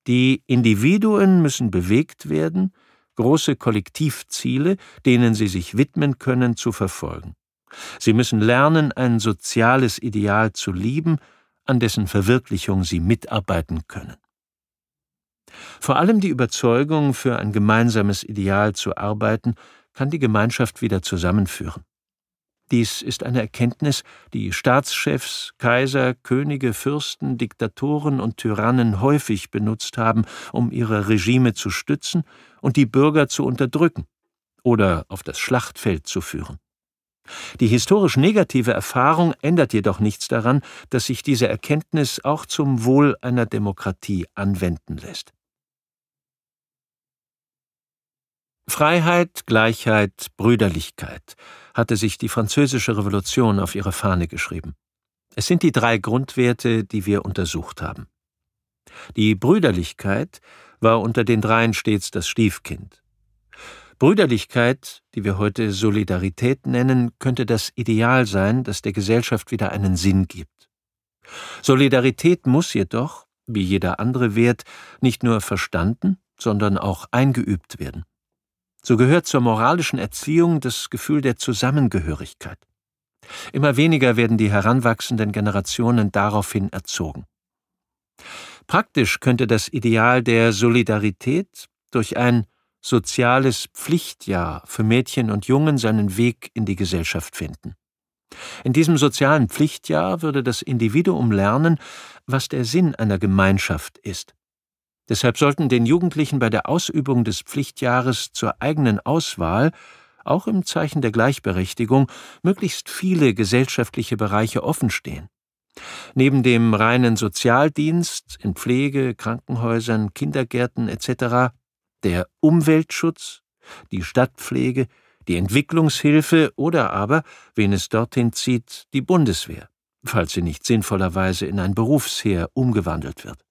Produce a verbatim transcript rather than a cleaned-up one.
Die Individuen müssen bewegt werden, große Kollektivziele, denen sie sich widmen können, zu verfolgen. Sie müssen lernen, ein soziales Ideal zu lieben, an dessen Verwirklichung sie mitarbeiten können. Vor allem die Überzeugung, für ein gemeinsames Ideal zu arbeiten, kann die Gemeinschaft wieder zusammenführen. Dies ist eine Erkenntnis, die Staatschefs, Kaiser, Könige, Fürsten, Diktatoren und Tyrannen häufig benutzt haben, um ihre Regime zu stützen und die Bürger zu unterdrücken oder auf das Schlachtfeld zu führen. Die historisch negative Erfahrung ändert jedoch nichts daran, dass sich diese Erkenntnis auch zum Wohl einer Demokratie anwenden lässt. Freiheit, Gleichheit, Brüderlichkeit hatte sich die Französische Revolution auf ihre Fahne geschrieben. Es sind die drei Grundwerte, die wir untersucht haben. Die Brüderlichkeit war unter den dreien stets das Stiefkind. Brüderlichkeit, die wir heute Solidarität nennen, könnte das Ideal sein, das der Gesellschaft wieder einen Sinn gibt. Solidarität muss jedoch, wie jeder andere Wert, nicht nur verstanden, sondern auch eingeübt werden. So gehört zur moralischen Erziehung das Gefühl der Zusammengehörigkeit. Immer weniger werden die heranwachsenden Generationen daraufhin erzogen. Praktisch könnte das Ideal der Solidarität durch ein soziales Pflichtjahr für Mädchen und Jungen seinen Weg in die Gesellschaft finden. In diesem sozialen Pflichtjahr würde das Individuum lernen, was der Sinn einer Gemeinschaft ist. Deshalb sollten den Jugendlichen bei der Ausübung des Pflichtjahres zur eigenen Auswahl, auch im Zeichen der Gleichberechtigung, möglichst viele gesellschaftliche Bereiche offenstehen. Neben dem reinen Sozialdienst in Pflege, Krankenhäusern, Kindergärten et cetera der Umweltschutz, die Stadtpflege, die Entwicklungshilfe oder aber, wen es dorthin zieht, die Bundeswehr, falls sie nicht sinnvollerweise in ein Berufsheer umgewandelt wird.